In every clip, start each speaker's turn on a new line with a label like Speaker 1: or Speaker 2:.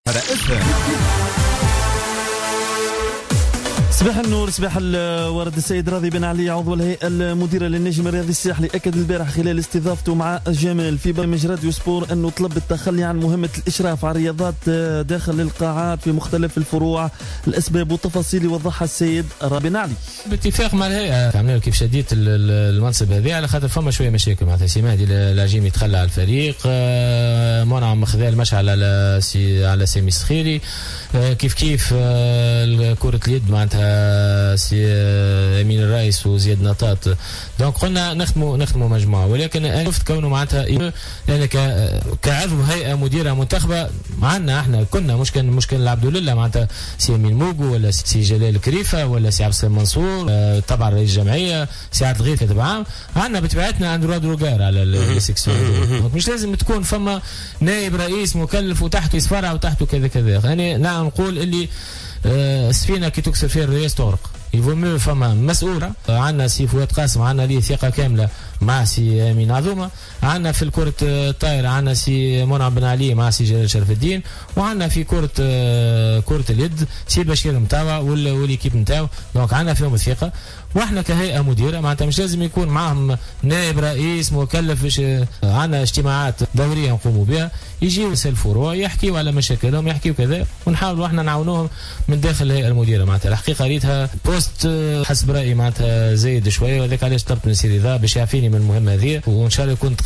Speaker 1: صباح النور، صباح الورد. السيد راضي بن علي عضو الهيئة المديرة للنجم الرياضي الساحلي أكد البارح خلال استضافته مع جمال في برنامج راديو سبور أنه طلب التخلي عن مهمة الإشراف على الرياضات داخل القاعات في مختلف الفروع. الأسباب والتفاصيل يوضحها السيد راضي بن علي.
Speaker 2: باتفاق مع الهيئة عملنا كيف شديد المنصب هذا على خاطر فما شوية مشاكل معناتها سي مهدي العجيم يتخلى على الفريق، منعم مخذال مشعل على سامي السخيري، كيف كرة اليد معناتها سي امين الرئيس وزياد نطاط. دونك قلنا نخدموا مجموعه، ولكن انا شفت كونه معناتها يعني كعضو هيئه مديره منتخبه عندنا احنا كنا مش كان العبد لله معناتها سي امين موجو ولا سي جلال كريفه ولا سي عبد السلام منصور، طبعا رئيس الجمعيه سي عبد الغيث كاتب عام، عندنا بطبيعتنا اندرو روجار على السكسيون. مش لازم تكون فما نائب رئيس مكلف وتحته يسفرع وتحته كذا. يعني نعم نقول اللي السفينه كي تكسر فيها الرئيس تغرق، يفهم فما مسؤوله. عندنا سي فؤاد قاسم، عندنا ليه ثقه كامله مع سي امين عظومه. عندنا في الكره الطايره عندنا سي منعم بن علي مع سي جلال شرف الدين، وعندنا في كره اليد سي بشير متاوع والكيب نتاعو. دونك عندنا فيهم الثقه، واحنا كهيئه مديره معناتها مش لازم يكون معهم نائب رئيس مكلف. عندنا اجتماعات دوريه نقوموا بها، يجيوا الفروع يحكيوا على مشاكلهم يحكيوا كذا، ونحاولوا احنا نعاونوهم من داخل الهيئه المديره. معناتها الحقيقه ريتها بوست حسب رايي معناتها زايد شويه، وذاك علاش طلبت من سيدي ذا باش يعفيني من المهمه هذه، وان شاء الله يكون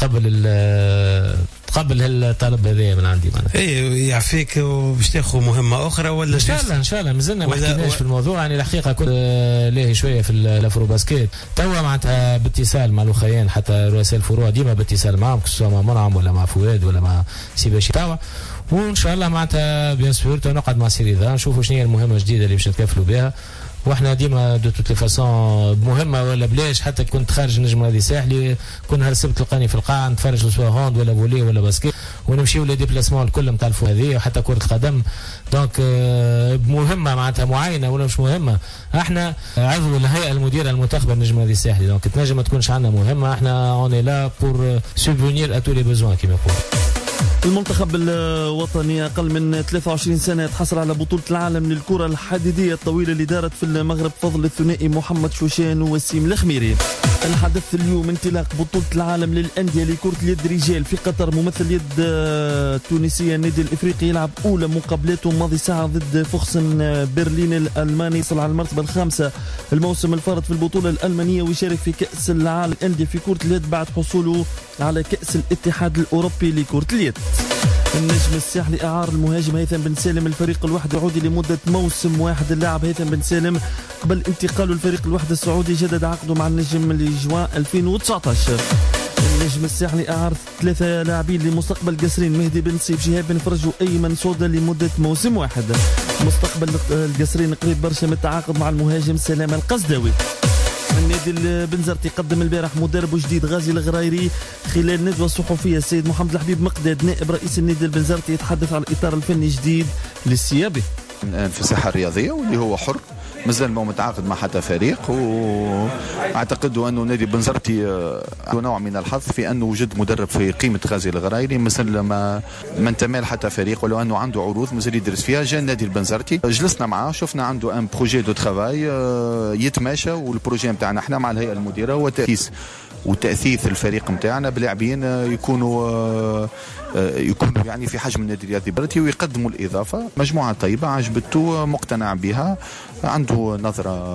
Speaker 2: تقبل هالطلب هذا من عندي معناتها.
Speaker 3: اي يعفيك وباش تاخذ مهمه اخرى ولا
Speaker 2: ان شاء الله مازلنا ما حكيناش في الموضوع. يعني الحقيقه كنت لاهي شويه في الافرو باسكيت توا معناتها باتصال مع الاخوين، حتى رؤساء الفروع ديما باتصال معهم، سواء مع منعم ولا مع فؤاد ولا مع سي بشير توا. وان شاء الله معناتها بيان سور نقعد مع سيري ذا نشوفوا شنو هي المهمه الجديده اللي باش نتكفلوا بها. واحنا ديما دو توت فاسون مهمه ولا بلاش، حتى كنت خارج نجم هذه ساحلي كنا هالسبت تلقاني في القاعه نتفرج سواء هوند ولا فولي ولا باسكيت، ونمشيو لي ديبلاسمون الكل نتاع الفو هذه وحتى كره القدم. دونك مهمه معناتها معينه ولا مش مهمه، احنا عضو الهيئه المديره المنتخبه النجم هذه ساحلي. دونك تنجم ما تكونش عندنا مهمه، احنا اوني لا بور سوبونير ا تو لي بيزوان كيما يقولوا.
Speaker 1: المنتخب الوطني أقل من 23 سنة تحصل على بطولة العالم للكرة الحديدية الطويلة اللي دارت في المغرب فضل الثنائي محمد شوشان ووسيم الخميري. الحدث اليوم انطلاق بطولة العالم للأندية لكرة اليد رجال في قطر. ممثل اليد التونسية النادي الإفريقي يلعب أولى مقابلاته ماضي ساعة ضد فوخسن برلين الألماني، يصل على المرتبة الخامسة الموسم الفارط في البطولة الألمانية، ويشارك في كأس العالم للأندية في كرة اليد بعد حصوله على كأس الاتحاد الأوروبي لكرة اليد. النجم الساحلي أعار المهاجم هيثم بن سالم الفريق الوحدة السعودي لمدة موسم واحد. اللاعب هيثم بن سالم قبل انتقاله الفريق الوحدة السعودي جدد عقده مع النجم لجوان 2019. النجم الساحلي أعار 3 لاعبين لمستقبل قصرين، مهدي بن سيف، شهاب بن فرج وأيمن صودا لمدة موسم واحد. مستقبل القصرين قريب برشا من التعاقد مع المهاجم سلام القصداوي. النادي البنزرتي قدم البارح مدرب جديد غازي الغرايري خلال ندوة صحفية. السيد محمد الحبيب مقداد نائب رئيس النادي البنزرتي يتحدث عن الإطار الفني الجديد للسيابي
Speaker 4: الآن في الساحة الرياضية، واللي هو حر مازال ما متعاقد مع حتى فريق. واعتقد انه نادي بنزرتي نوع من الحظ في انه وجد مدرب في قيمه غازي الغرايري، مثل ما انتمى لحتى فريق، ولو انه عنده عروض مازال يدرس فيها. جاء النادي البنزرتي جلسنا معاه، شفنا عنده ان بروجي دو ترافاي يتماشى، والبروجي نتاعنا احنا مع الهيئه المديره وتاسيس وتاثيث الفريق نتاعنا بلاعبين يكونوا يعني في حجم النادي الرياضي بنزرتي، ويقدموا الاضافه. مجموعه طيبه عجبته، مقتنع بها، عنده نظره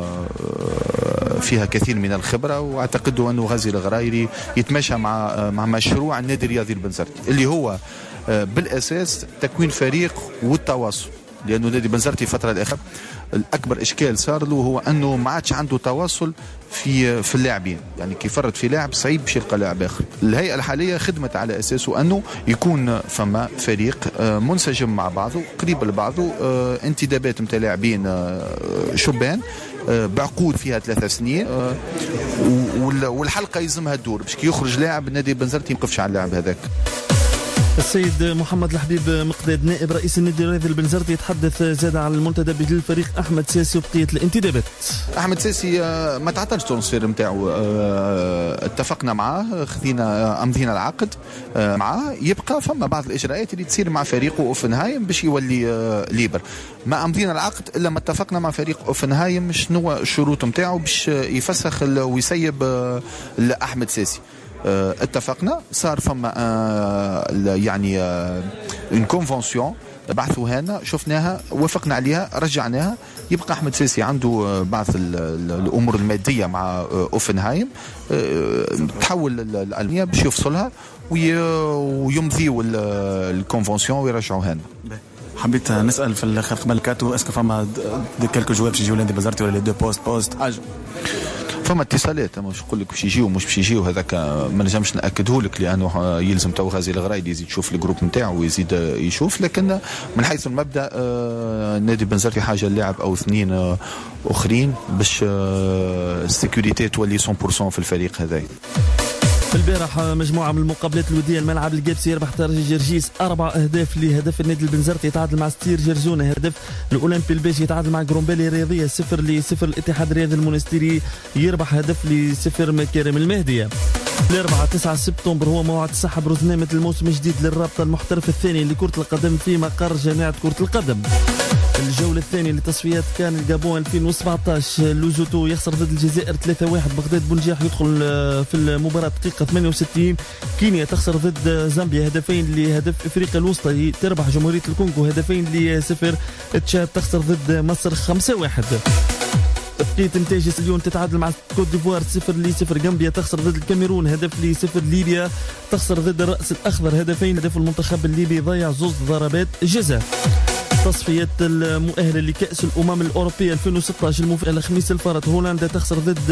Speaker 4: فيها كثير من الخبره، واعتقد انه غازي الغرايري يتماشى مع مشروع النادي الرياضي البنزرتي اللي هو بالاساس تكوين فريق والتواصل. لانه نادي بنزرتي الفتره الاخيره الاكبر اشكال صار له هو انه ما عادش عنده تواصل في اللاعبين، يعني كي فرط في لاعب صعيب باش يلقى لاعب اخر. الهيئه الحاليه خدمت على اساسه انه يكون فما فريق منسجم مع بعضه قريب لبعضه، انتدابات نتاع لاعبين شبان بعقود فيها 3 سنين، والحلقه يلزمها تدور باش كي يخرج لاعب النادي بنزرتي ما يوقفش على اللاعب هذاك.
Speaker 1: السيد محمد الحبيب مقداد نائب رئيس النادي الرياضي البنزرتي يتحدث زاد على المنتدب للفريق احمد ساسي وبقيه الانتدابات.
Speaker 4: احمد ساسي ما تعطلش الترانسفير نتاعو، اتفقنا معاه، امضينا العقد معاه، يبقى فما بعض الاجراءات اللي تصير مع فريقه اوفنهايم باش يولي ليبر. ما امضينا العقد الا ما اتفقنا مع فريق اوفنهايم شنو الشروط نتاعو باش يفسخ ويسيب لاحمد ساسي. اتفقنا، صار فما يعني اون كونفونسيون بعثوها لنا، شفناها، وافقنا عليها، رجعناها. يبقى احمد ساسي عنده بعض الامور الماديه مع اوفنهايم، تحول الالمانيه باش يفصلها ويمضيوا الكونفونسيون ويرجعوها لنا.
Speaker 5: حبيت نسال في الاخر قبل كاتو، اسكو فما دي كالكو جواب باش يجيو لندي بازارتي ولا لي دو بوست حاجه؟ فما
Speaker 4: اتصالات، مش نقول لك باش يجيو مش باش يجيو، هذاك ما نجمش ناكده لك، لانه يلزم تو غازي الغرايدي يزيد يشوف الجروب نتاعو ويزيد يشوف. لكن من حيث المبدا نادي بنزرتي حاجه لاعب او اثنين اخرين باش السيكوريتي تولي 100% في الفريق هذا.
Speaker 1: البارح مجموعة من المقابلات الودية الملعب القابسي يربح ترجي جرجيس 4 أهداف لهدف النادي البنزرتي، يتعادل مع ستير جرجونة، هدف الأولمبي الباجي يتعادل مع جرومبالي الرياضية 0-0. الاتحاد الرياضي المونستيري يربح هدف ل0 مكارم المهدية. الأربعاء 9 سبتمبر هو موعد سحب رزنامة الموسم الجديد للرابطة المحترف الثاني لكرة القدم في مقر جامعة كرة القدم. الجولة الثانية لتصفيات كان الجابون 2017، لوزوتو يخسر ضد الجزائر 3-1. بغداد بنجاح يدخل في المباراة دقيقة 68. كينيا تخسر ضد زامبيا هدفين لهدف افريقيا الوسطى، تربح جمهورية الكونغو هدفين ل0. تشاد تخسر ضد مصر 5-1. بقية انتاج اليوم تتعادل مع كوت ديفوار 0-0. غامبيا تخسر ضد الكاميرون هدف ل0. ليبيا تخسر ضد الرأس الأخضر هدفين. هدف المنتخب الليبي ضيع 2 ضربات جزاء. تصفيات المؤهلة لكأس الأمم الأوروبية 2016 الخميس الفارط هولندا تخسر ضد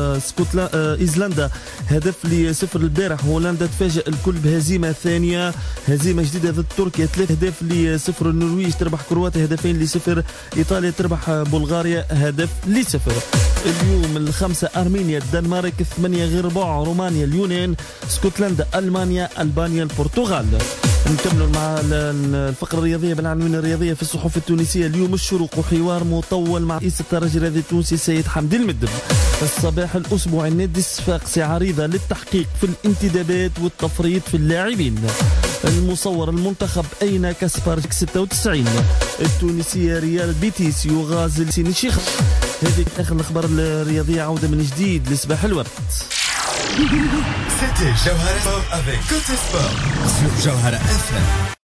Speaker 1: إيزلندا هدف ل0 البارح. هولندا تفاجأ الكل بهزيمة ثانية، هزيمة جديدة ضد تركيا 3 أهداف ل0. النرويج تربح كرواتيا هدفين ل0. إيطاليا تربح بلغاريا هدف ل0. اليوم الخمسة أرمينيا الدنمارك 8 غير ربع، رومانيا اليونان، اسكتلندا ألمانيا، ألبانيا البرتغال. نكمل مع الفقرة الرياضية بالعناوين الرياضية في الصحف التونسية. اليوم الشروق وحوار مطول مع رئيس الترجي الرياضي التونسي السيد حمدي المدب. الصباح الأسبوعي نادي الصفاقسي عريضة للتحقيق في الانتدابات والتفريط في اللاعبين. المصور المنتخب أين كاسبارجك 96. التونسية ريال بيتيس يغازل سين الشيخ. هذه آخر الأخبار الرياضية، عودة من جديد لصباح الورد.
Speaker 6: C'était Jawhara avec Côté Sport sur Jawhara FM.